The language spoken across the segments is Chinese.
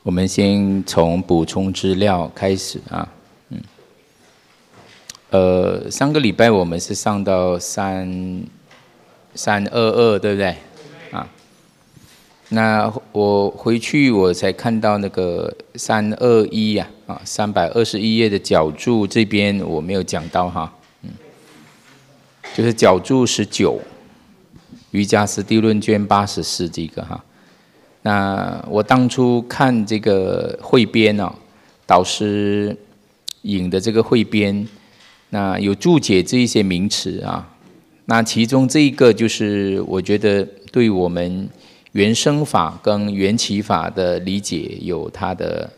我们先从补充资料开始啊，上个礼拜我们是上到322，对不对？啊，那我回去我才看到那个321啊，321页的角注这边我没有讲到哈，就是角注19，瑜伽师地论卷84这个哈。那我当初看这个汇编哦，导师引的这个汇编，那有注解这一些名词啊。那其中这一个就是我觉得对我们原生法跟缘起法的理解有它的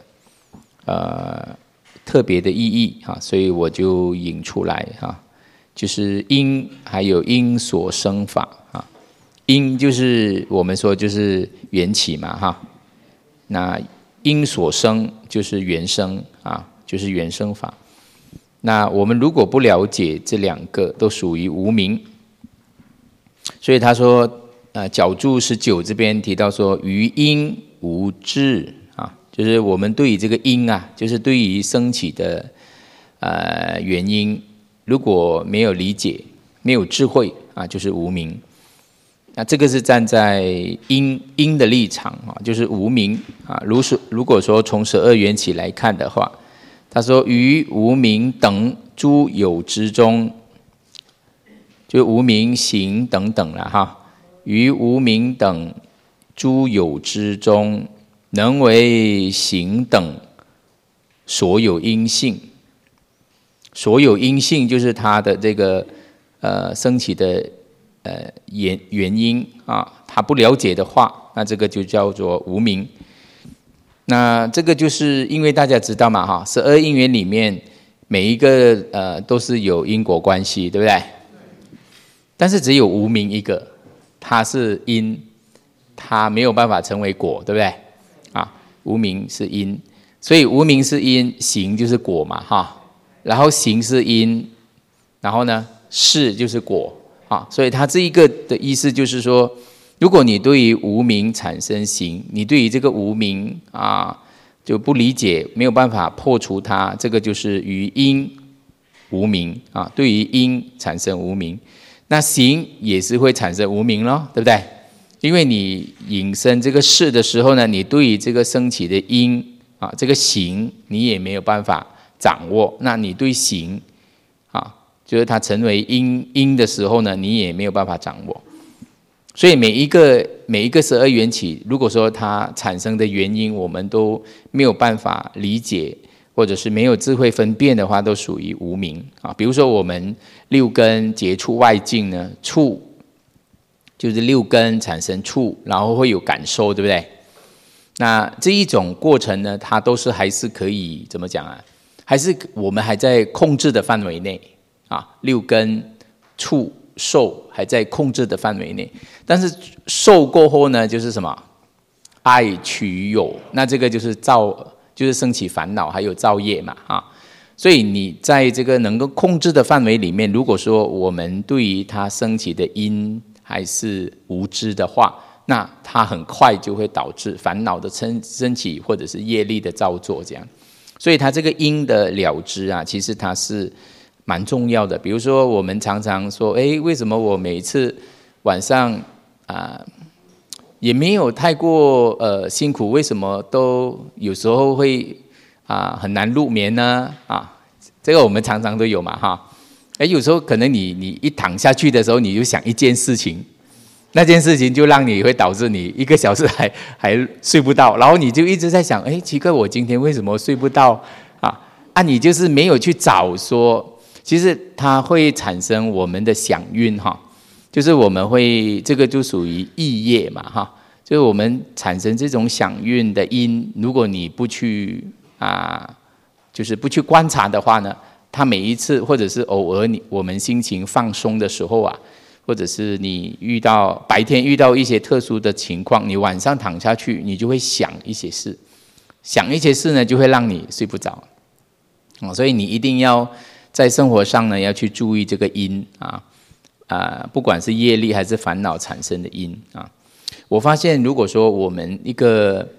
特别的意义啊，所以我就引出来哈，就是因还有因所生法啊。因就是我们说就是缘起嘛哈，那因所生就是缘生啊，就是缘生法。那我们如果不了解这两个，都属于无明。所以他说，角注19这边提到说，于因无智啊，就是我们对于这个因啊，就是对于升起的原因，如果没有理解，没有智慧啊，就是无明。那这个是站在因的立场啊，就是无明啊。如果说从12缘起来看的话，他说于无明等诸有之中，就无明行等等了哈。于无明等诸有之中，能为行等所有因性。所有因性就是它的这个升起的原因啊，他不了解的话，那这个就叫做无明。那这个就是因为大家知道嘛哈，12因缘里面每一个都是有因果关系，对不对？但是只有无明一个，它是因，它没有办法成为果，对不对？啊，无明是因，所以无明是因，行就是果嘛哈，然后行是因，然后呢事就是果。啊，所以他这一个的意思就是说，如果你对于无明产生行，你对于这个无明啊就不理解，没有办法破除它，这个就是于因无明啊，对于因产生无明，那行也是会产生无明咯，对不对？因为你引申这个事的时候呢，你对于这个升起的因啊，这个行你也没有办法掌握，那你对行啊。就是它成为因的时候呢，你也没有办法掌握。所以每一个12缘起，如果说它产生的原因我们都没有办法理解，或者是没有智慧分辨的话，都属于无明啊。比如说我们六根接触外境呢，触就是六根产生触，然后会有感受，对不对？那这一种过程呢，它都是还是可以怎么讲啊？还是我们还在控制的范围内。啊，六根触受还在控制的范围内，但是受过后呢，就是什么爱取有，那这个就是就是升起烦恼，还有造业嘛啊。所以你在这个能够控制的范围里面，如果说我们对于它升起的因还是无知的话，那它很快就会导致烦恼的升起，或者是业力的造作这样。所以它这个因的了知啊，其实它是蛮重要的。比如说我们常常说，为什么我每一次晚上也没有太过辛苦，为什么都有时候会很难入眠呢？这个我们常常都有嘛哈。有时候可能你一躺下去的时候，你就想一件事情，那件事情就让你会导致你1个小时还睡不到，然后你就一直在想，奇怪，我今天为什么睡不到你就是没有去找说。其实它会产生我们的想运哈，就是我们会这个就属于意业嘛哈，就是我们产生这种想运的因，如果你不去就是不去观察的话呢，它每一次或者是偶尔我们心情放松的时候或者是你白天遇到一些特殊的情况，你晚上躺下去，你就会想一些事，想一些事呢，就会让你睡不着所以你一定要。在生活上呢，要去注意这个因不管是业力还是烦恼产生的因我发现，如果说我们一个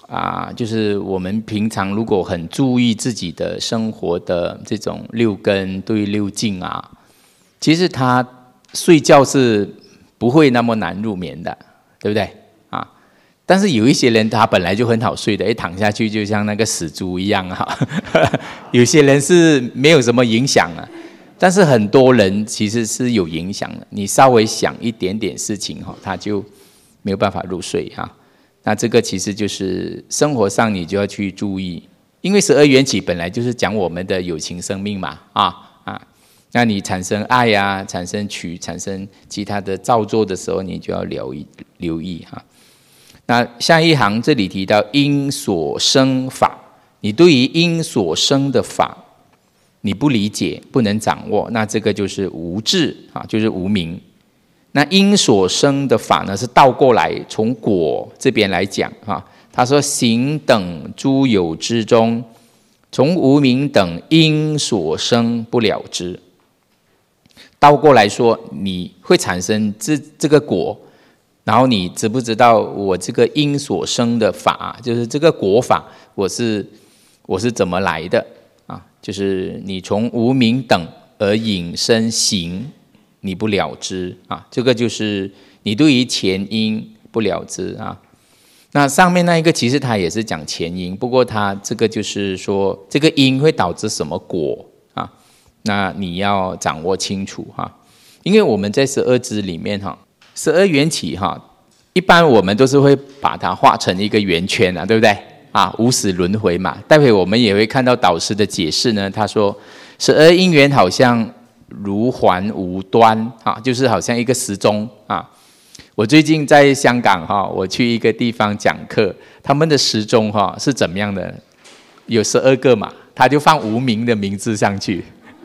就是我们平常如果很注意自己的生活的这种六根对六境其实他睡觉是不会那么难入眠的，对不对但是有一些人他本来就很好睡的，一躺下去就像那个死猪一样有些人是没有什么影响但是很多人其实是有影响的。你稍微想一点点事情他就没有办法入睡那这个其实就是生活上你就要去注意，因为12缘起本来就是讲我们的有情生命嘛那你产生爱产生取，产生其他的造作的时候，你就要留意那下一行这里提到因所生法，你对于因所生的法你不理解不能掌握，那这个就是无智就是无明。那因所生的法呢是倒过来，从果这边来讲他说行等诸有之中，从无明等因所生不了知。倒过来说，你会产生这个果，然后你知不知道我这个因所生的法，就是这个果法我是怎么来的就是你从无明等而引申行你不了知这个就是你对于前因不了知那上面那一个其实他也是讲前因，不过他这个就是说这个因会导致什么果那你要掌握清楚因为我们在12支里面12缘起一般我们都是会把它画成一个圆圈对不对无始轮回嘛。待会我们也会看到导师的解释呢，他说12因缘好像如环无端就是好像一个时钟我最近在香港我去一个地方讲课，他们的时钟是怎么样的？有12个嘛，他就放无明的名字上去。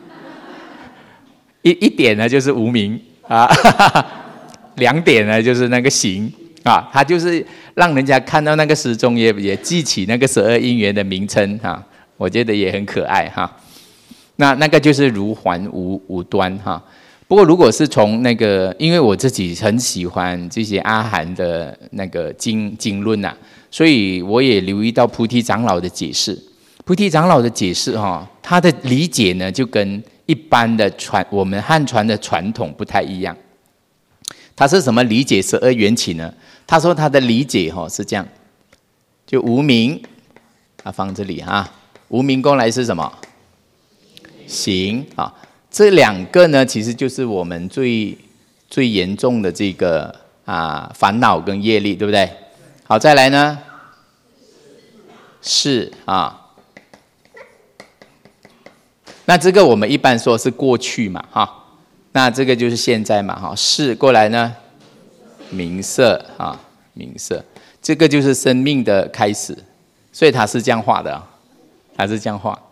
一点呢就是无明2点呢就是那个行他就是让人家看到那个时钟也记起那个12因缘的名称我觉得也很可爱那个就是如环无端不过如果是从那个，因为我自己很喜欢这些阿含的那个经论所以我也留意到菩提长老的解释。菩提长老的解释他的理解呢就跟一般的我们汉传的传统不太一样。他是怎么理解12缘起呢？他说他的理解是这样，就无明放这里无明过来是什么？行这两个呢其实就是我们最严重的这个烦恼跟业力，对不对？好，再来呢是那这个我们一般说是过去嘛那这个就是现在嘛是过来呢名色名色，这个就是生命的开始，所以它是这样画的它是这样画。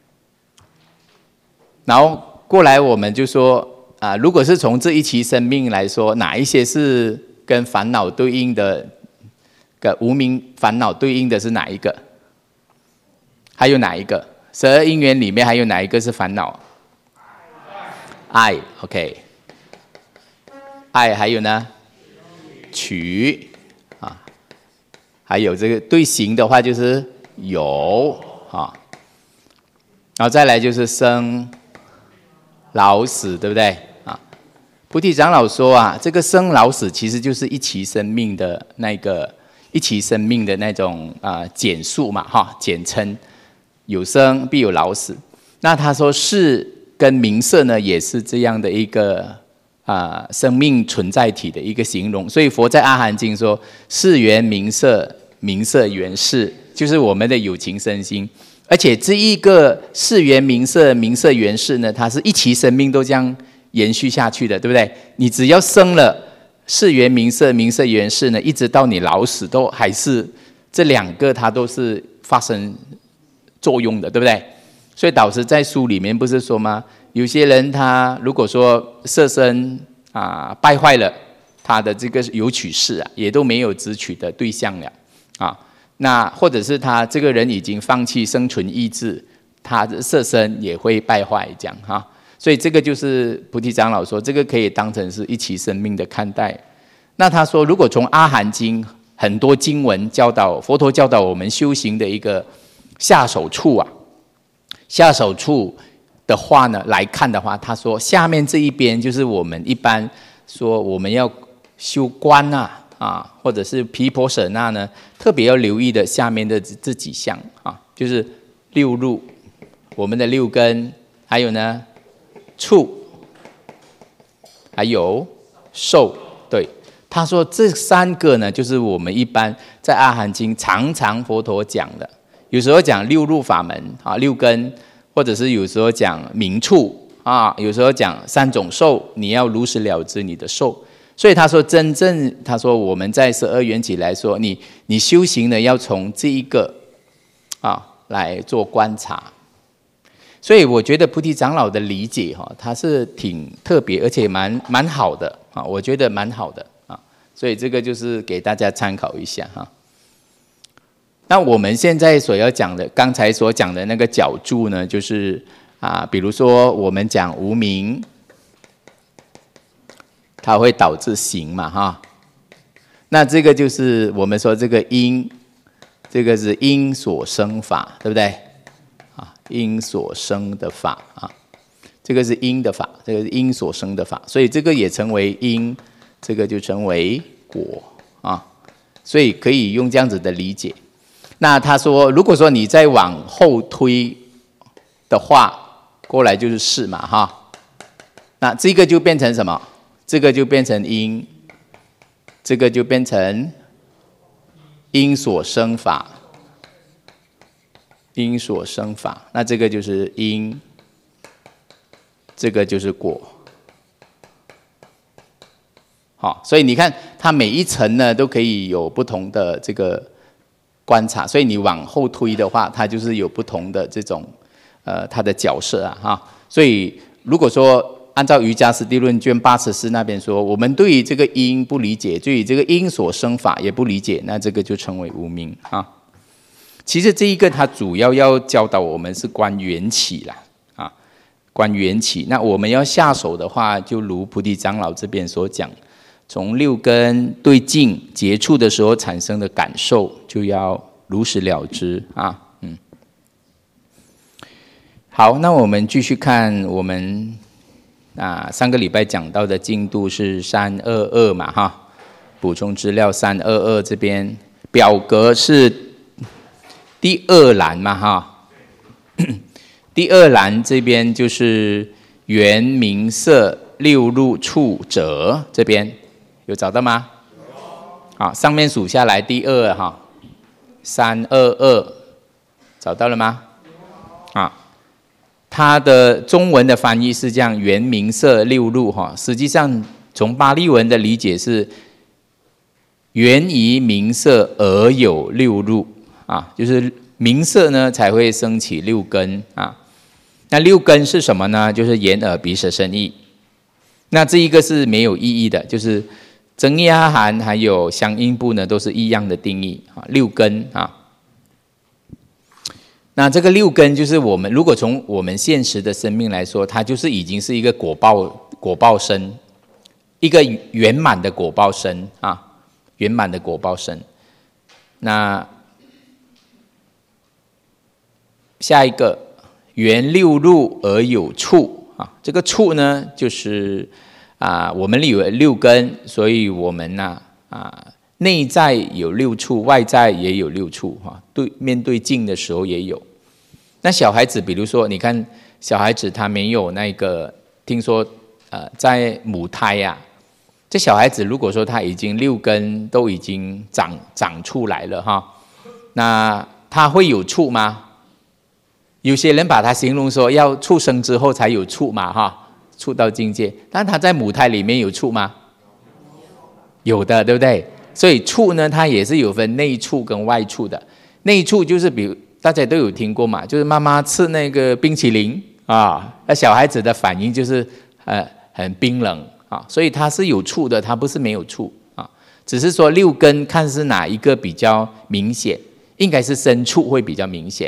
然后过来我们就说如果是从这一期生命来说，哪一些是跟烦恼对应的，跟无明烦恼对应的是哪一个？还有哪一个？12因缘里面还有哪一个是烦恼？爱 ，OK。爱还有呢？取还有这个对行的话就是有然后再来就是生老死，对不对菩提长老说这个生老死其实就是一期生命的那种简述嘛简称，有生必有老死。那他说是跟名色呢也是这样的一个生命存在体的一个形容。所以佛在阿含经说是缘名色，名色缘事，就是我们的有情身心。而且这一个是缘名色，名色缘事呢，它是一期生命都这样延续下去的，对不对？你只要生了是缘名色，名色缘事呢，一直到你老死都还是这两个它都是发生作用的，对不对？所以导师在书里面不是说吗？有些人他如果说色身败坏了，他的这个有取事也都没有执取的对象了那或者是他这个人已经放弃生存意志，他的色身也会败坏这样所以这个就是菩提长老说这个可以当成是一期生命的看待。那他说如果从阿含经很多经文教导，佛陀教导我们修行的一个下手处啊。下手处的话呢，来看的话，他说下面这一边就是我们一般说我们要修观或者是毗婆舍那呢，特别要留意的下面的这几项就是六入，我们的六根，还有呢触，还有受。对，他说这3个呢，就是我们一般在阿含经常常佛陀讲的，有时候讲六入法门六根，或者是有时候讲明处有时候讲3种受，你要如实了知你的受。所以他说真正，他说我们在12缘起来说，你修行呢要从这一个来做观察。所以我觉得菩提长老的理解他是挺特别，而且蛮好的我觉得蛮好的所以这个就是给大家参考一下那我们现在所要讲的，刚才所讲的那个角注呢，就是比如说我们讲无明，它会导致行嘛那这个就是我们说这个因，这个是因所生法，对不对因所生的法这个是因的法，这个是因所生的法，所以这个也成为因，这个就成为果所以可以用这样子的理解。那他说，如果说你再往后推的话，过来就是事嘛那这个就变成什么？这个就变成因，这个就变成因所生法，因所生法，那这个就是因，这个就是果。所以你看它每一层呢都可以有不同的这个观察，所以你往后推的话，它就是有不同的这种它的角色所以如果说按照瑜伽师地论卷84那边说，我们对于这个因不理解，对于这个因所生法也不理解，那这个就称为无明其实这一个它主要要教导我们是观缘起啦观缘起。那我们要下手的话，就如菩提长老这边所讲，从六根对境接触的时候产生的感受，就要如实了知好，那我们继续看我们上个礼拜讲到的进度是322嘛补充资料322这边表格是第2栏嘛第2栏这边就是缘名色六入处者，这边有找到吗？上面数下来第2322找到了吗？它的中文的翻译是这样，缘名色六入实际上从巴利文的理解是缘于名色而有六入就是名色呢才会升起六根那六根是什么呢？就是眼耳鼻舌身意。那这一个是没有意义的，就是增益阿含还有相应部呢都是一样的定义六根那这个六根就是我们如果从我们现实的生命来说，它就是已经是一个果报身，一个圆满的果报身圆满的果报身。那下一个缘六入而有处这个处呢就是我们有六根，所以我们内在有六处，外在也有六处面对境的时候也有。那小孩子比如说你看小孩子他没有那个，听说在母胎这小孩子如果说他已经六根都已经长出来了那他会有处吗？有些人把它形容说要出生之后才有处嘛处到境界，但他在母胎里面有处吗？有的，对不对？所以处呢它也是有分内处跟外处的。内处就是比如大家都有听过嘛，就是妈妈吃那个冰淇淋那小孩子的反应就是很冰冷所以它是有处的，它不是没有处只是说六根看是哪一个比较明显，应该是身处会比较明显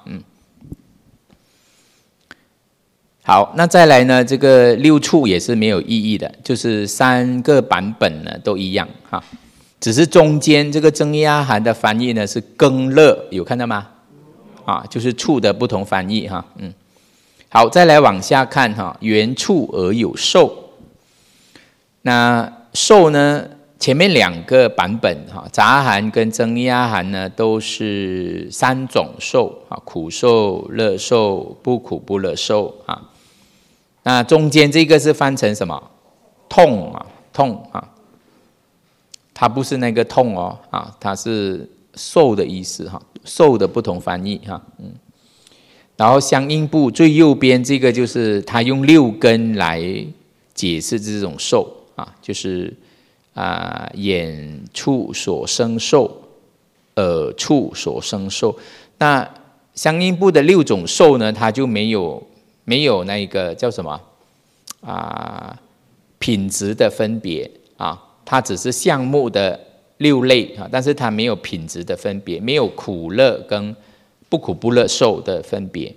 好，那再来呢，这个六处也是没有意义的，就是3个版本呢都一样只只是中间这个增一阿含的翻译呢是更乐，有看到吗？就是处的不同翻译哈。好，再来往下看哈，缘处而有受。那受呢，前面2个版本哈，杂阿含跟增一阿含呢都是3种受啊，苦受、乐受、不苦不乐受啊。那中间这个是翻成什么？痛啊，痛啊。它不是那个痛哦，它是受的意思哈，受的不同翻译哈，然后相应部最右边这个就是它用6根来解释这种受就是眼处所生受，耳处所生受。那相应部的6种受呢，它就没有那个叫什么品质的分别它只是项目的6类但是它没有品质的分别，没有苦乐跟不苦不乐受的分别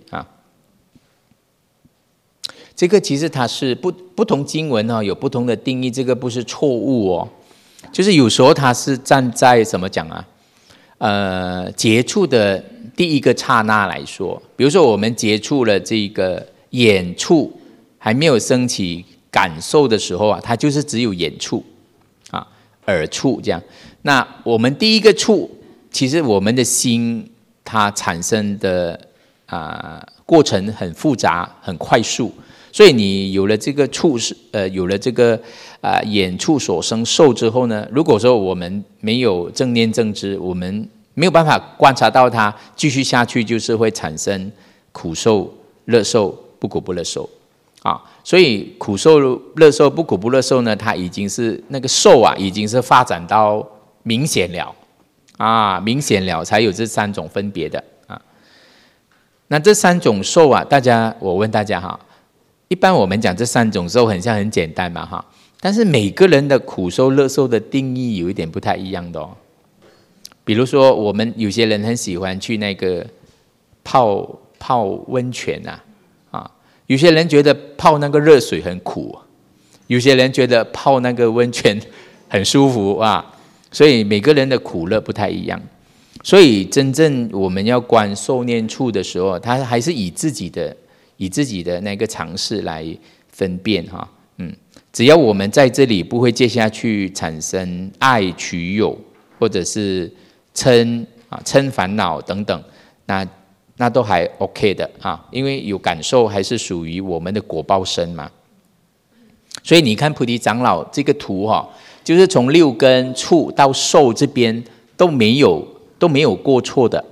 这个其实它是不同经文有不同的定义，这个不是错误哦。就是有时候它是站在怎么讲接触的第一个刹那来说，比如说我们接触了这个眼处还没有升起感受的时候它就是只有眼处耳处这样。那我们第一个处，其实我们的心它产生的过程很复杂很快速，所以你有了这个处有了这个眼处所生受之后呢，如果说我们没有正念正知，我们没有办法观察到它，继续下去就是会产生苦受、乐受、不苦不乐受所以苦受、乐受、不苦不乐受呢，它已经是那个受已经是发展到明显了明显了才有这3种分别的那这3种受我问大家一般我们讲这3种受很像很简单嘛但是每个人的苦受、乐受的定义有一点不太一样的比如说我们有些人很喜欢去那个泡温泉有些人觉得泡那个热水很苦，有些人觉得泡那个温泉很舒服所以每个人的苦乐不太一样。所以真正我们要观受念处的时候，他还是以自己的那个常识来分辨只要我们在这里不会接下去产生爱取有，或者是嗔烦恼等等，那都还 OK 的因为有感受还是属于我们的果报身嘛。所以你看菩提长老这个图就是从6根处到受这边都没有过错的，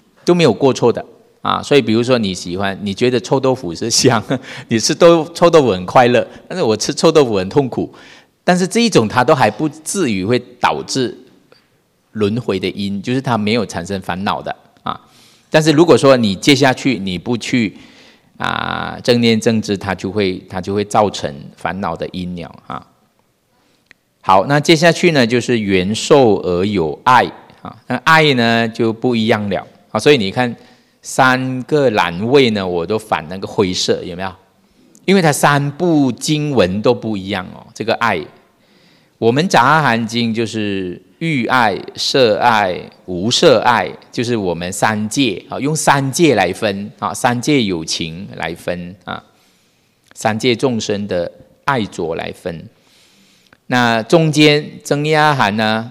所以比如说你觉得臭豆腐是香，你吃臭豆腐很快乐，但是我吃臭豆腐很痛苦，但是这一种它都还不至于会导致轮回的因，就是它没有产生烦恼的但是如果说你接下去你不去正念正知，它就会造成烦恼的因了好，那接下去呢就是缘受而有爱那爱呢就不一样了所以你看3个栏位呢我都反那个灰色，有没有？因为它3部经文都不一样这个爱，我们杂阿含经就是欲爱、色爱、无色爱，就是我们3界用3界来分3界有情来分3界众生的爱着来分。那中间增一阿含呢？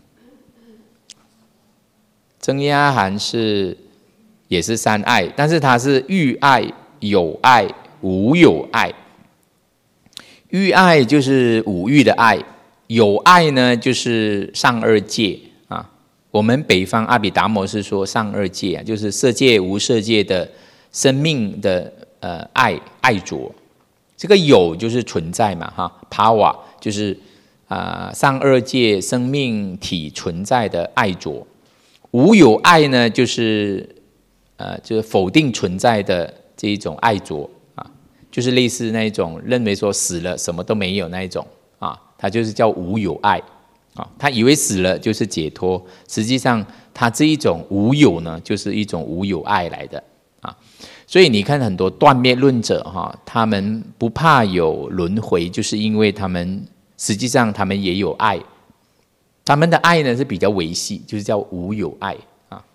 增一阿含也是3爱，但是它是欲爱、有爱、无有爱。欲爱就是五欲的爱，有爱呢就是上2界我们北方阿毗达摩是说上2界就是色界、无色界的生命的爱着。这个有就是存在嘛，Pawa 就是上2界生命体存在的爱着。无有爱呢就是否定存在的这一种爱着就是类似那一种认为说死了什么都没有那一种它就是叫无有爱他以为死了就是解脱，实际上他这一种无有呢就是一种无有爱来的所以你看很多断灭论者他们不怕有轮回，就是因为他们实际上他们也有爱他们的爱呢是比较维系，就是叫无有爱啊。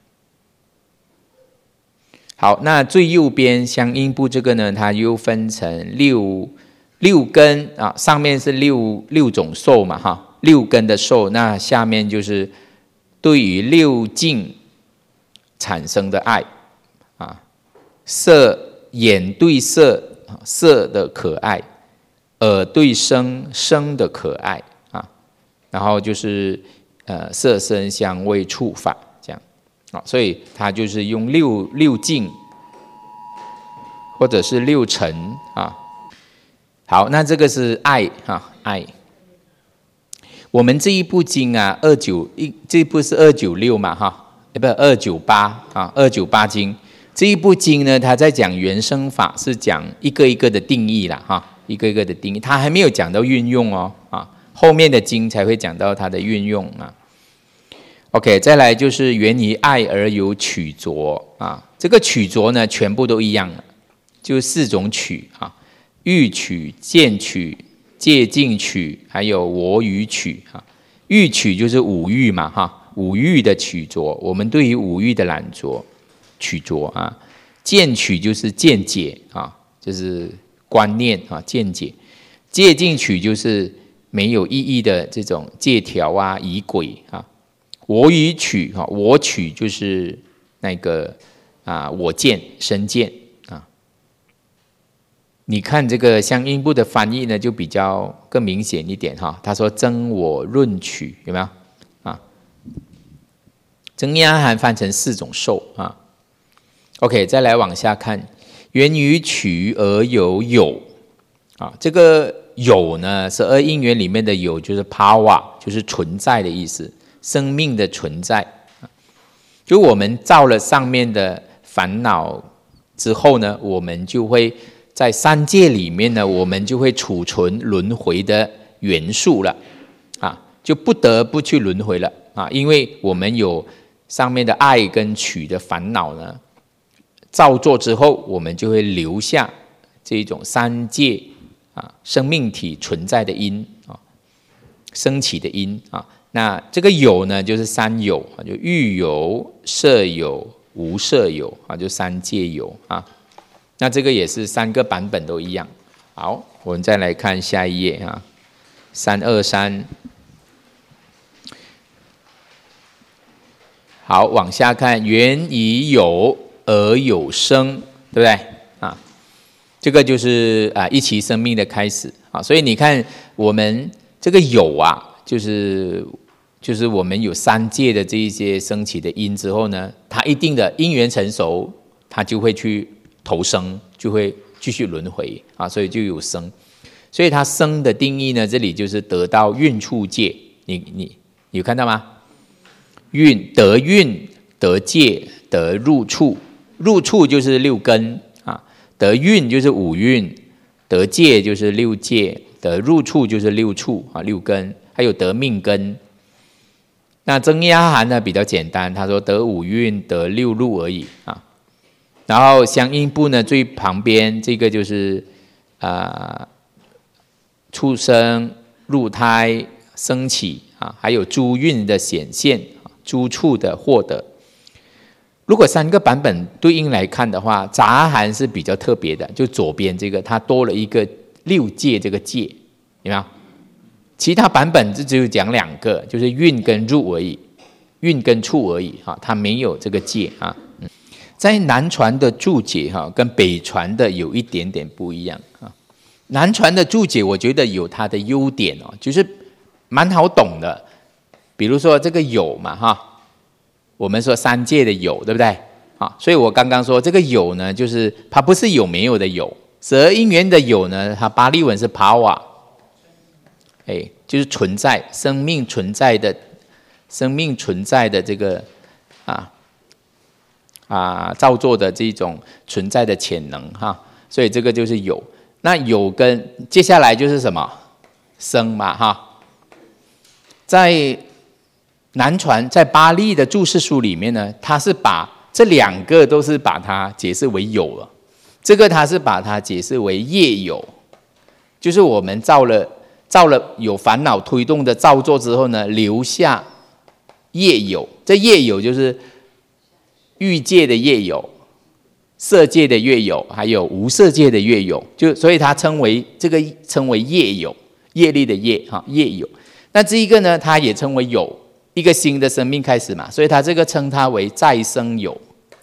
好，那最右边相应部这个呢，它又分成六根啊，上面是六种受嘛哈，六根的受，那下面就是对于六境产生的爱啊，眼对色，色的可爱；耳对声，声的可爱啊。然后就是色声香味触法这样啊，所以它就是用六境或者是六尘啊。好，那这个是爱啊，爱。我们这一部经啊，这一部是296嘛哈，不298啊，298经这一部经呢，它在讲原生法，是讲一个一个的定义啦哈，一个一个的定义，它还没有讲到运用哦啊，后面的经才会讲到它的运用啊。OK， 再来就是源于爱而有取着啊，这个取着呢，全部都一样了，就4种取啊，欲取、见取、戒禁取，还有我与取啊。欲取就是五欲嘛哈，五欲的取着，我们对于五欲的懒着取着啊。见取就是见解啊，就是观念啊，见解。戒禁取就是没有意义的这种戒条啊、仪轨啊。我与取哈，我取就是那个我见、身见啊。你看这个相应部的翻译呢，就比较更明显一点哈。他说增我论取，有没有啊？增压含翻成4种受啊。OK， 再来往下看，源于取而有啊。这个有呢，12因缘里面的有就是 power， 就是存在的意思，生命的存在。就我们造了上面的烦恼之后呢，我们就会在三界里面呢，我们就会储存轮回的元素了啊，就不得不去轮回了啊，因为我们有上面的爱跟取的烦恼呢，造作之后，我们就会留下这种三界生命体存在的因啊，升起的因啊。那这个有呢，就是三有啊，就欲有、色有、无色有啊，就三界有啊。那这个也是3个版本都一样。好，我们再来看下一页啊，323。好，往下看，源于有而有生，对不对啊？这个就是一期生命的开始啊。所以你看，我们这个有啊，就是我们有三界的这一些升起的因之后呢，它一定的因缘成熟，它就会去投生，就会继续轮回啊，所以就有生。所以它生的定义呢，这里就是得到运处界。你有看到吗？得运、得界、得入处。入处就是6根啊，得运就是5蕴，得界就是6界，得入处就是6处啊，6根，还有得命根。那增压含呢比较简单，他说得5蕴、得6路而已啊。然后相应部呢，最旁边这个就是出生、入胎、升起啊，还有诸蕴的显现、诸处的获得。如果3个版本对应来看的话，杂含是比较特别的，就左边这个它多了一个6界这个界，有没有？其他版本只有讲2个，就是蕴跟入而已，蕴跟处而已哈，它没有这个界啊。在南传的注解哈，跟北传的有一点点不一样啊。南传的注解我觉得有它的优点哦，就是蛮好懂的。比如说这个有嘛哈，我们说三界的有，对不对啊？所以我刚刚说这个有呢，就是它不是有没有的有，12因缘的有呢，它巴利文是 power， 就是存在，生命存在的这个造作的这种存在的潜能哈，所以这个就是有。那有跟接下来就是什么生嘛哈，在南传在巴利的注释书里面呢，他是把这2个都是把它解释为有了，这个他是把它解释为业有，就是我们造了造了有烦恼推动的造作之后呢，留下业有。这业有就是欲界的业有、色界的业有，还有无色界的业有，所以它称为业有，业力的业哈，业有。那这一个呢，它也称为有，一个新的生命开始嘛，所以它这个称它为再生有。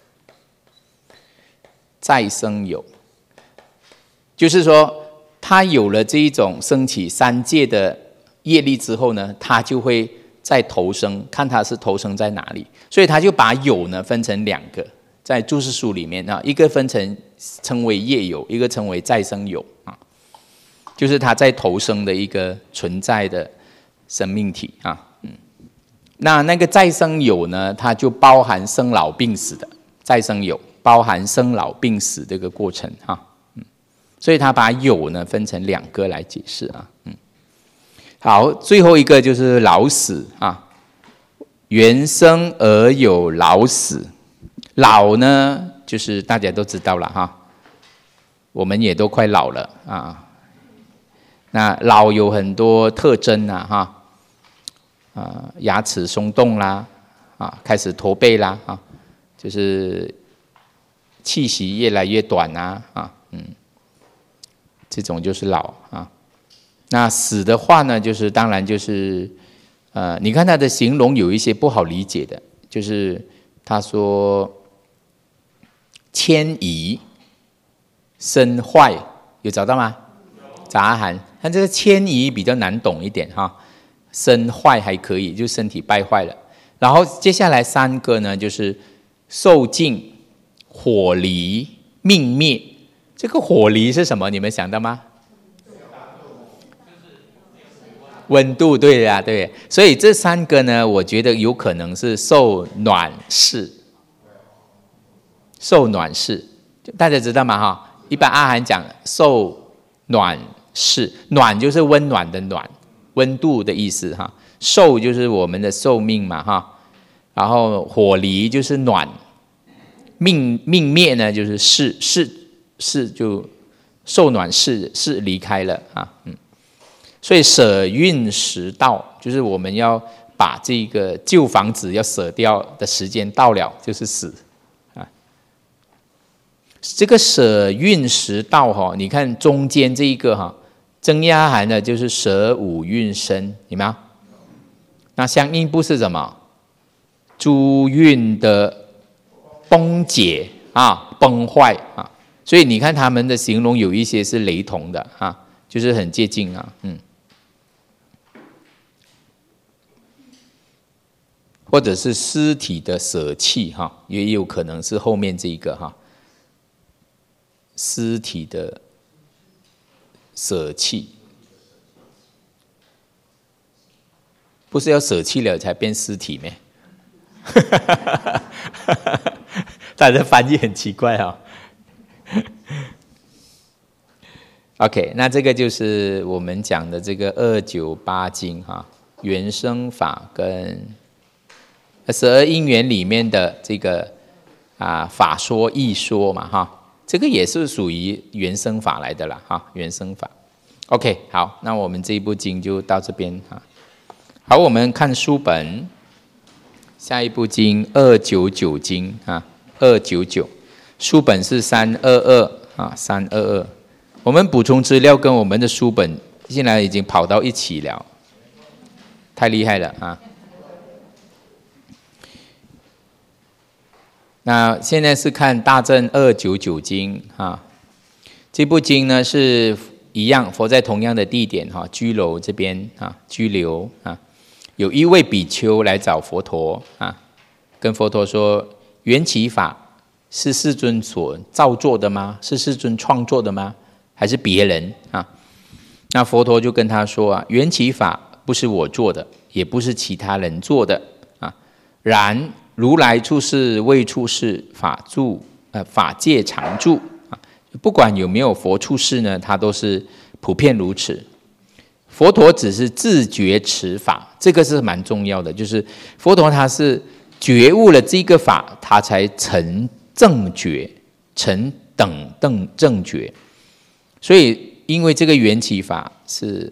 再生有，就是说，他有了这一种升起三界的业力之后呢，他就会再投生，看他是投生在哪里。所以他就把有呢分成两个，在注释书里面啊，一个称为业有，一个称为再生有啊，就是他在投生的一个存在的生命体啊。那个再生有呢，它就包含生老病死的再生有。包含生老病死这个过程哈，所以他把有呢分成两个来解释啊，好，最后一个就是老死啊，原生而有老死，老呢就是大家都知道了哈，我们也都快老了啊，那老有很多特征啊哈，牙齿松动啦，开始驼背啦啊，就是气息越来越短这种就是老啊。那死的话呢，就是当然就是你看他的形容有一些不好理解的，就是他说迁移、身坏，有找到吗？杂含，但这个迁移比较难懂一点哈，身坏还可以，就身体败坏了。然后接下来三个呢，就是受尽。火离、命灭，这个火离是什么？你们想到吗？温度，对呀，对。所以这三个呢，我觉得有可能是受暖世。受暖世，大家知道吗？哈，一般阿含讲受暖世，暖就是温暖的暖，温度的意思哈。寿就是我们的寿命嘛哈，然后火离就是暖。命灭呢，就是世就受暖世离开了啊，所以舍运时到，就是我们要把这个旧房子要舍掉的时间到了，就是死啊。这个舍运时到哈，你看中间这一个哈，增压含的就是舍五运生，有没有？那相应不是什么？诸运的崩解啊，崩坏啊，所以你看他们的形容有一些是雷同的啊，就是很接近啊，或者是尸体的舍弃哈，也有可能是后面这一个哈，尸体的舍弃，不是要舍弃了才变尸体咩？大家翻译很奇怪哈。OK， 那这个就是我们讲的这个298经哈，原生法跟12因缘里面的这个法说义说嘛哈，这个也是属于原生法来的啦哈，原生法。OK， 好，那我们这一部经就到这边哈。好，我们看书本，下一部经299经啊，299，书本是322啊，322。我们补充资料跟我们的书本现在已经跑到一起了，太厉害了啊！那现在是看大正299经啊，这部经呢是一样，佛在同样的地点哈，居楼这边啊，居留啊，有一位比丘来找佛陀啊，跟佛陀说：缘起法是世尊所造作的吗？是世尊创作的吗？还是别人啊？那佛陀就跟他说啊，缘起法不是我做的，也不是其他人做的啊。然如来处世未处世，法界常住啊。不管有没有佛处世呢，它都是普遍如此。佛陀只是自觉持法，这个是蛮重要的，就是佛陀他是觉悟了这个法，他才成正觉，成等正觉。所以因为这个缘起法是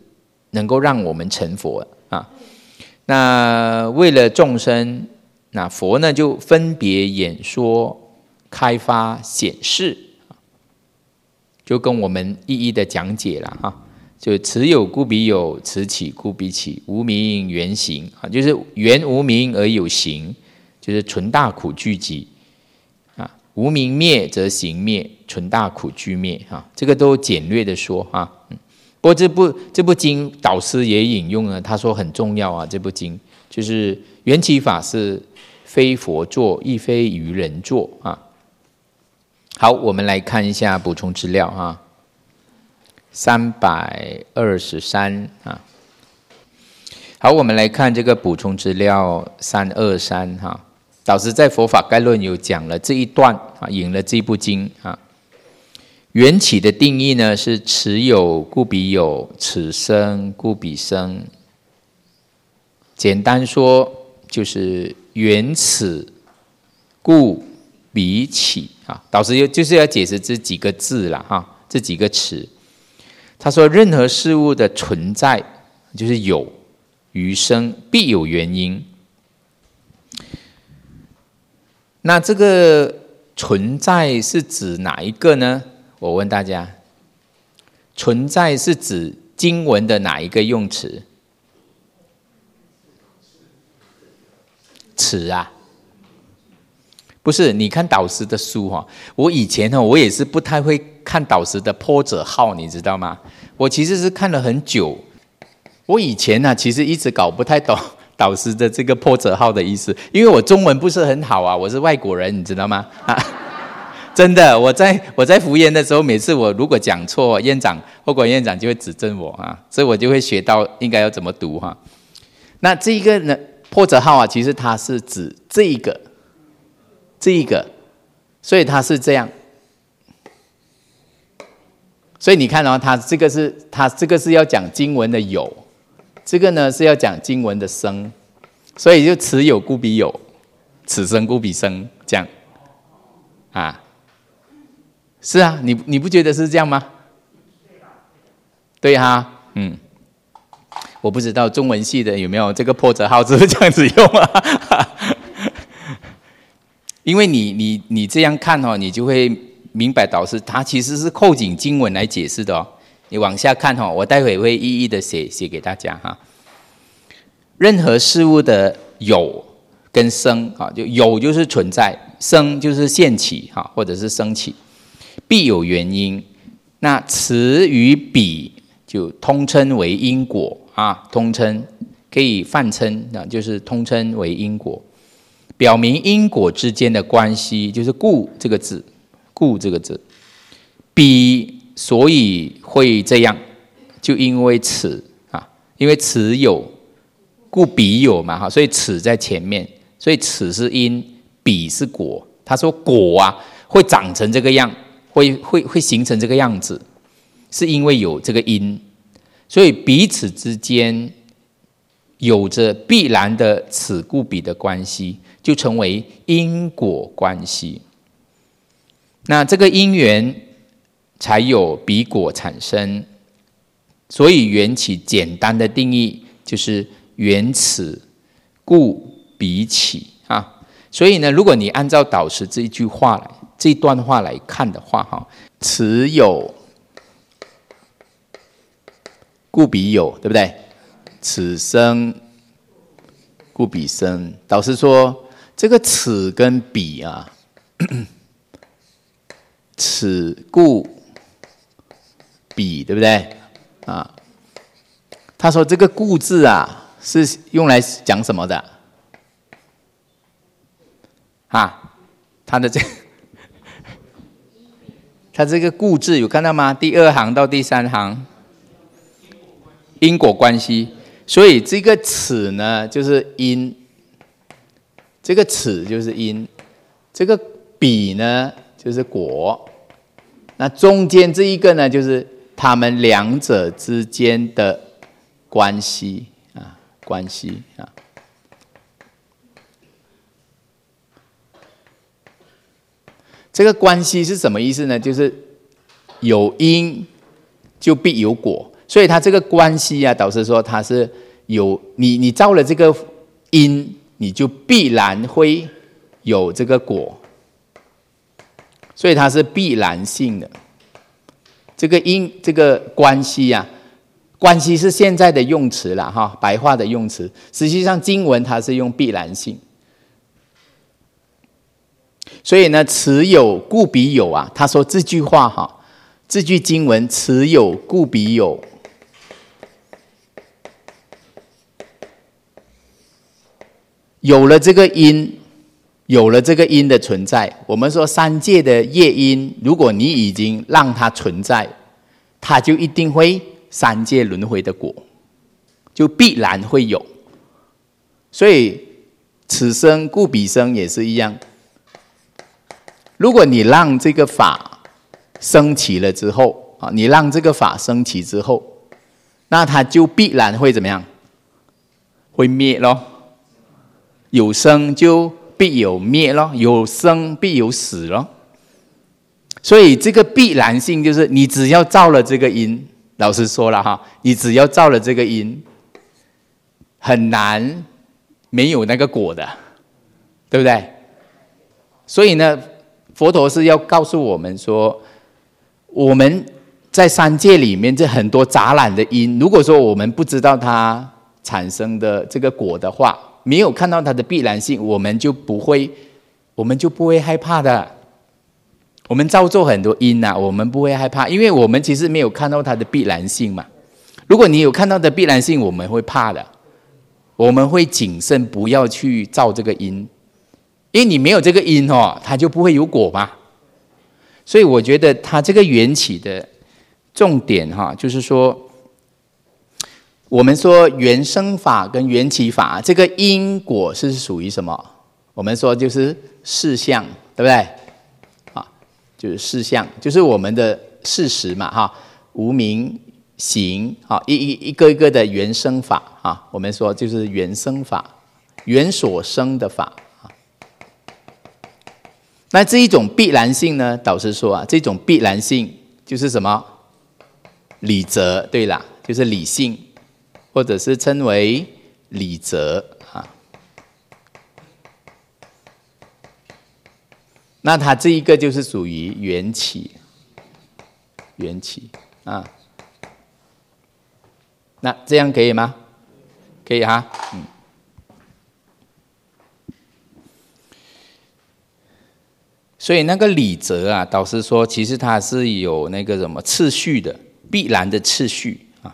能够让我们成佛啊。那为了众生，那佛呢就分别演说、开发、显示，就跟我们一一的讲解了哈。就此有故彼有，此起故彼起，无明缘行啊，就是缘无明而有行，就是纯大苦聚集啊。无明灭则行灭，纯大苦俱灭啊。这个都简略的说啊。不过这部经导师也引用了，他说很重要啊。这部经就是缘起法是非佛作，亦非愚人作啊。好，我们来看一下补充资料啊。323啊。好，我们来看这个补充资料323哈。导师在佛法概论有讲了这一段啊，引了这部经啊。缘起的定义呢是此有故彼有，此生故彼生。简单说就是缘此故彼起啊。导师就是要解释这几个字啦哈，这几个词。他说任何事物的存在就是有于生，必有原因。那这个存在是指哪一个呢？我问大家，存在是指经文的哪一个用词？此啊，不是。你看导师的书哈，我以前我也是不太会看导师的破折号，你知道吗？我其实是看了很久。我以前其实一直搞不太懂导师的这个破折号的意思，因为我中文不是很好啊，我是外国人，你知道吗？真的，我在福研的时候，每次我如果讲错，院长或管院长就会指正我啊，所以我就会学到应该要怎么读哈。那这一个呢，破折号其实它是指这一个，所以它是这样。所以你看它这个是要讲经文的有，这个呢是要讲经文的生，所以就此有故彼有，此生故彼生，这样啊。是啊，你不觉得是这样吗？对哈，我不知道中文系的有没有这个破折号，是不是这样子用啊？因为你这样看你就会明白导师他其实是扣紧经文来解释的哦。你往下看我待会会一一的写给大家哈。任何事物的有跟生就有就是存在，生就是现起或者是升起。必有原因，那此与彼就通称为因果通称可以泛称就是通称为因果，表明因果之间的关系，就是故这个字，彼所以会这样，就因为此因为此有，故彼有嘛所以此在前面，所以此是因，彼是果。他说果会长成这个样。会形成这个样子，是因为有这个因，所以彼此之间有着必然的此故彼的关系，就成为因果关系。那这个因缘才有彼果产生，所以缘起简单的定义就是缘此故彼起所以呢，如果你按照导师这一段话来看的话此有故彼有，对不对？此生故彼生。导师说这个此跟彼此故彼，对不对他说这个故字是用来讲什么的他这个故字有看到吗？第2行到第3行，因果关系。所以这个此呢就是因，这个此就是因，这个彼呢就是果。那中间这一个呢，就是他们两者之间的关系这个关系是什么意思呢？就是有因就必有果， 所以它这个关系啊，导师说它是有你造了这个因，你就必然会有这个果，所以它是必然性的。这个因这个关系啊，关系是现在的用词啦哈，白话的用词。实际上经文它是用必然性。所以呢，此有故彼有啊。他说这句话哈，这句经文此有故彼有，有了这个因，有了这个因的存在。我们说三界的业因，如果你已经让它存在，它就一定会三界轮回的果，就必然会有。所以此生故彼生也是一样。如果你让这个法升起了之后啊，你让这个法升起之后，那它就必然会怎么样？会灭咯。有生就必有灭咯，有生必有死咯。所以这个必然性就是，你只要造了这个因，老师说了哈，你只要造了这个因，很难没有那个果的，对不对？所以呢，佛陀是要告诉我们说，我们在三界里面这很多杂染的因，如果说我们不知道它产生的这个果的话，没有看到它的必然性，我们就不会害怕的。我们造作很多因啊，我们不会害怕，因为我们其实没有看到它的必然性嘛。如果你有看到的必然性，我们会怕的，我们会谨慎，不要去造这个因。因为你没有这个因哦，它就不会有果嘛。所以我觉得它这个缘起的重点哈，就是说，我们说缘生法跟缘起法，这个因果是属于什么？我们说就是事相，对不对？啊，就是事相，就是我们的事实嘛哈，无明行啊，一个一个的缘生法啊，我们说就是缘生法，缘所生的法。那这一种必然性呢，导师说啊，这种必然性就是什么？理则，对啦，就是理性，或者是称为理则啊。那它这一个就是属于缘起，缘起啊。那这样可以吗？可以哈，所以那个理则啊，导师说，其实它是有那个什么次序的，必然的次序啊。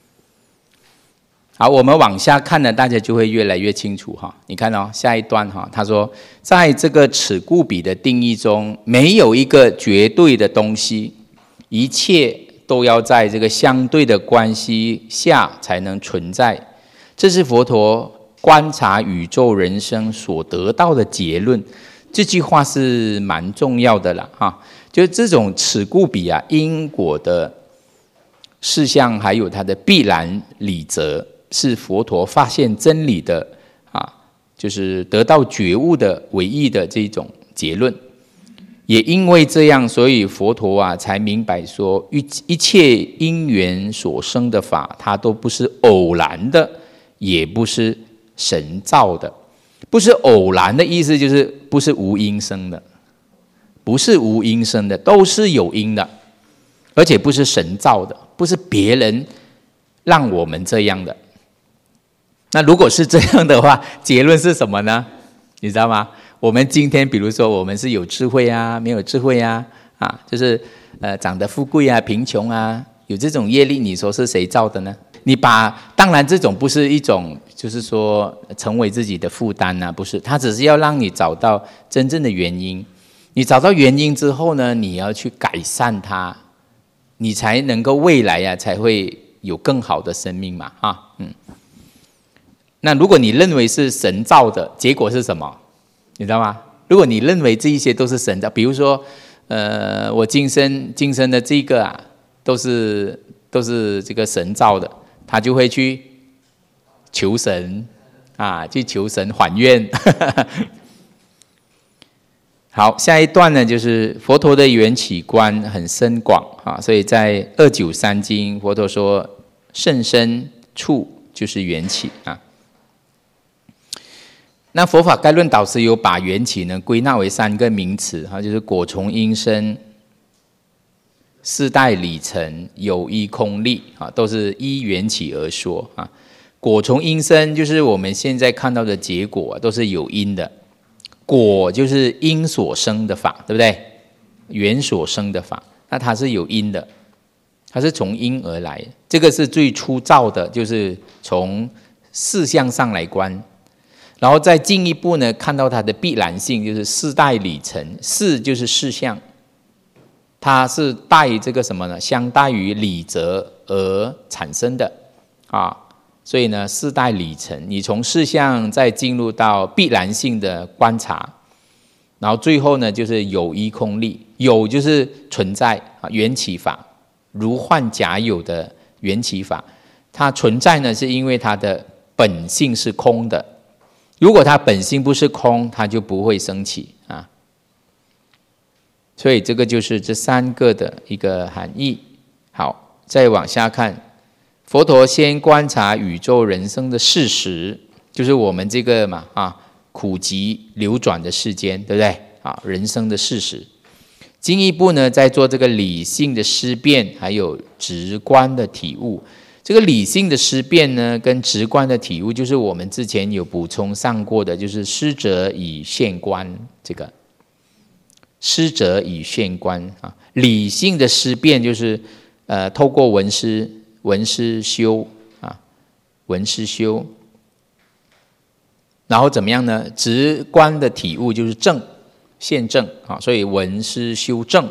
好，我们往下看呢，大家就会越来越清楚哈。你看哦，下一段哈，他说，在这个此故彼的定义中，没有一个绝对的东西，一切都要在这个相对的关系下才能存在。这是佛陀观察宇宙人生所得到的结论。这句话是蛮重要的啦，哈，就是这种此故彼啊，因果的事项，还有它的必然理则，是佛陀发现真理的啊，就是得到觉悟的唯一的这种结论。也因为这样，所以佛陀啊才明白说，一切因缘所生的法，它都不是偶然的，也不是神造的。不是偶然的意思，就是不是无因生的，不是无因生的，都是有因的，而且不是神造的，不是别人让我们这样的。那如果是这样的话，结论是什么呢？你知道吗？我们今天比如说我们是有智慧啊，没有智慧啊，就是长得富贵啊，贫穷啊，有这种业力，你说是谁造的呢？你当然这种不是一种就是说成为自己的负担啊，不是，它只是要让你找到真正的原因。你找到原因之后呢，你要去改善它，你才能够未来啊才会有更好的生命嘛，那如果你认为是神造的，结果是什么？你知道吗？如果你认为这一些都是神造，比如说我今生的这个啊，都是这个神造的，他就会去求神啊，去求神还愿。好，下一段呢，就是佛陀的缘起观很深广啊，所以在293经，佛陀说， 甚深处就是缘起啊。那佛法概论导师有把缘起呢归纳为3个名词啊，就是果从因生、四代理成、有依空力啊，都是依缘起而说啊。果从因生就是我们现在看到的结果都是有因的，果就是因所生的法，对不对？缘所生的法，那它是有因的，它是从因而来，这个是最粗糙的，就是从事项上来观。然后再进一步呢，看到它的必然性，就是四代理成，四就是事项，它是带这个什么呢？相带于理则而产生的啊。所以呢，四代理成，你从事项再进入到必然性的观察，然后最后呢，就是有依空力，有就是存在啊，缘起法，如幻假有的缘起法，它存在呢，是因为它的本性是空的。如果它本性不是空，它就不会升起啊。所以这个就是这3个的一个含义。好，再往下看。佛陀先观察宇宙人生的事实，就是我们这个嘛苦集流转的世间，对不对啊？人生的事实，进一步呢，再做这个理性的思辨，还有直观的体悟。这个理性的思辨呢，跟直观的体悟，就是我们之前有补充上过的，就是师者以现观，这个师者以现观啊。理性的思辨就是透过闻思修啊，闻思修，然后怎么样呢？直观的体悟就是证，现证啊，所以闻思修证，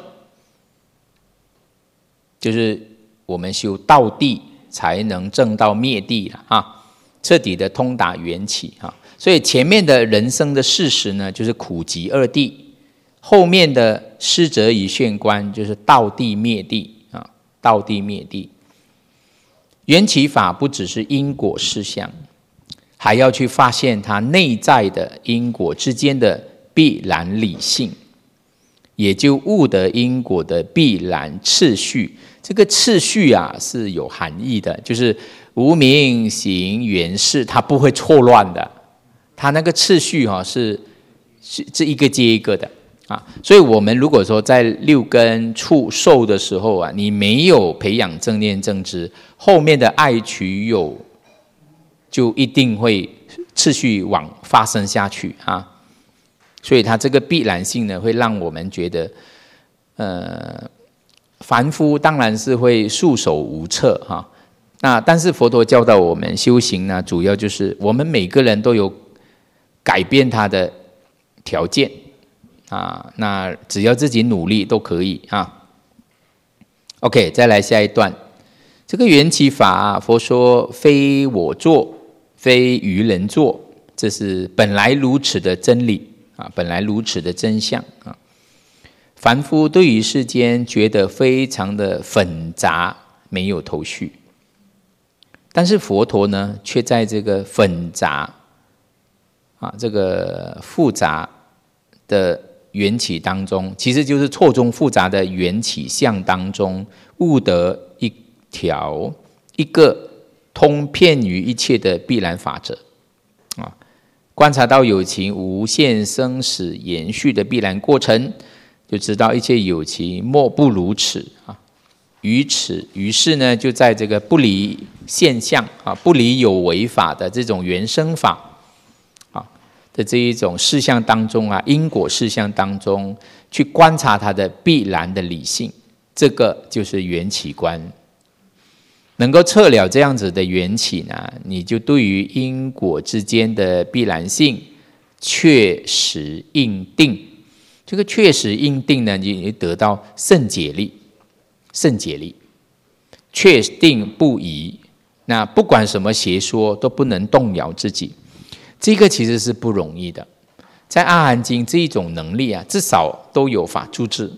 就是我们修道地才能证到灭地了啊，彻底的通达缘起啊。所以前面的人生的事实呢，就是苦集二谛，后面的师者以现观，就是道地灭地啊，道地灭地。缘起法不只是因果事项，还要去发现它内在的因果之间的必然理性，也就悟得因果的必然次序。这个次序啊是有含义的，就是无明行缘事，它不会错乱的，它那个次序是一个接一个的啊。所以我们如果说在六根触受的时候啊，你没有培养正念正知，后面的爱取有就一定会次序往发生下去啊。所以它这个必然性呢，会让我们觉得凡夫当然是会束手无策哈。那但是佛陀教导我们修行呢，主要就是我们每个人都有改变他的条件啊，那只要自己努力都可以啊。OK， 再来下一段。这个缘起法佛说非我作，非愚人作，这是本来如此的真理啊，本来如此的真相啊。凡夫对于世间觉得非常的纷杂，没有头绪，但是佛陀呢，却在这个纷杂这个复杂的缘起当中，其实就是错综复杂的缘起相当中，悟得一个通遍于一切的必然法则啊，观察到有情无限生死延续的必然过程，就知道一切有情莫不如此啊。于是呢，就在这个不离现象啊，不离有为法的这种原生法啊的这一种事项当中啊，因果事项当中去观察它的必然的理性，这个就是缘起观。能够测了这样子的缘起呢，你就对于因果之间的必然性确实应定。这个确实应定呢，你得到胜解力，确定不疑。那不管什么邪说都不能动摇自己，这个其实是不容易的。在《阿含经》这一种能力啊，至少都有法住智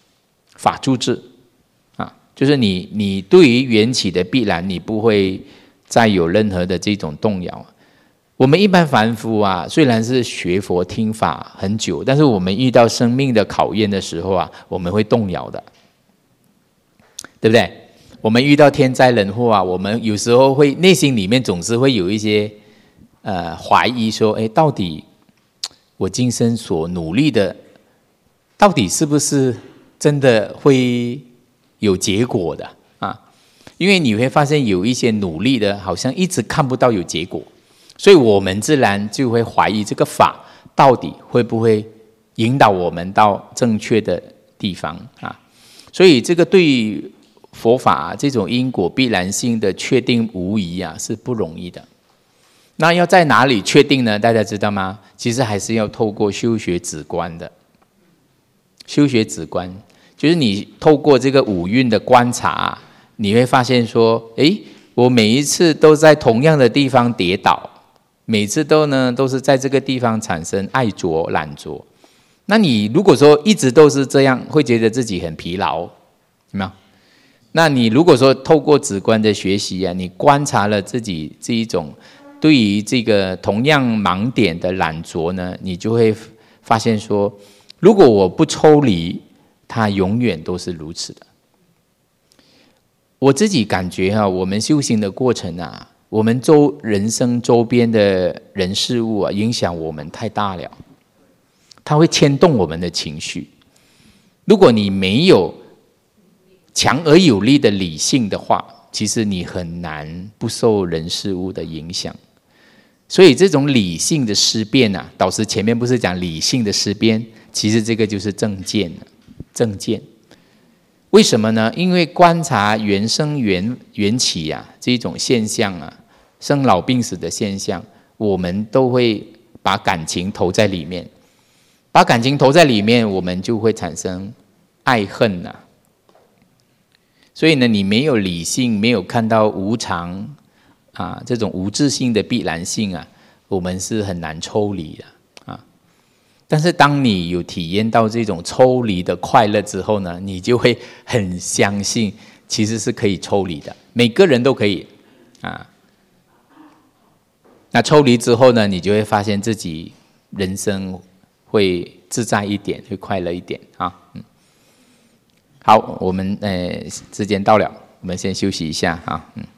啊，就是你对于缘起的必然，你不会再有任何的这种动摇。我们一般凡夫啊，虽然是学佛听法很久，但是我们遇到生命的考验的时候啊，我们会动摇的，对不对？ 我们遇到天灾人祸啊，我们有时候会内心里面总是会有一些怀疑说，哎，到底我今生所努力的，到底是不是真的会有结果的啊？因为你会发现有一些努力的，好像一直看不到有结果，所以我们自然就会怀疑这个法到底会不会引导我们到正确的地方啊？所以这个对于佛法这种因果必然性的确定无疑啊，是不容易的。那要在哪里确定呢？大家知道吗？其实还是要透过修学止观的。修学止观，就是你透过这个五蕴的观察，你会发现说，诶，我每一次都在同样的地方跌倒，每次都是在这个地方产生爱着、懒着。那你如果说一直都是这样，会觉得自己很疲劳，有没有？那你如果说透过止观的学习啊，你观察了自己这一种对于这个同样盲点的懒着呢，你就会发现说，如果我不抽离，它永远都是如此的。我自己感觉啊，我们修行的过程啊，我们人生周边的人事物啊，影响我们太大了，它会牵动我们的情绪。如果你没有强而有力的理性的话，其实你很难不受人事物的影响。所以这种理性的思辨啊，导师前面不是讲理性的思辨，其实这个就是正见。正见为什么呢？因为观察缘生缘起啊，这种现象啊，生老病死的现象，我们都会把感情投在里面，把感情投在里面，我们就会产生爱恨啊。所以呢，你没有理性，没有看到无常啊，这种无自性的必然性啊，我们是很难抽离的啊。但是当你有体验到这种抽离的快乐之后呢，你就会很相信，其实是可以抽离的，每个人都可以啊。那抽离之后呢，你就会发现自己人生会自在一点，会快乐一点啊。好，我们时间到了，我们先休息一下啊。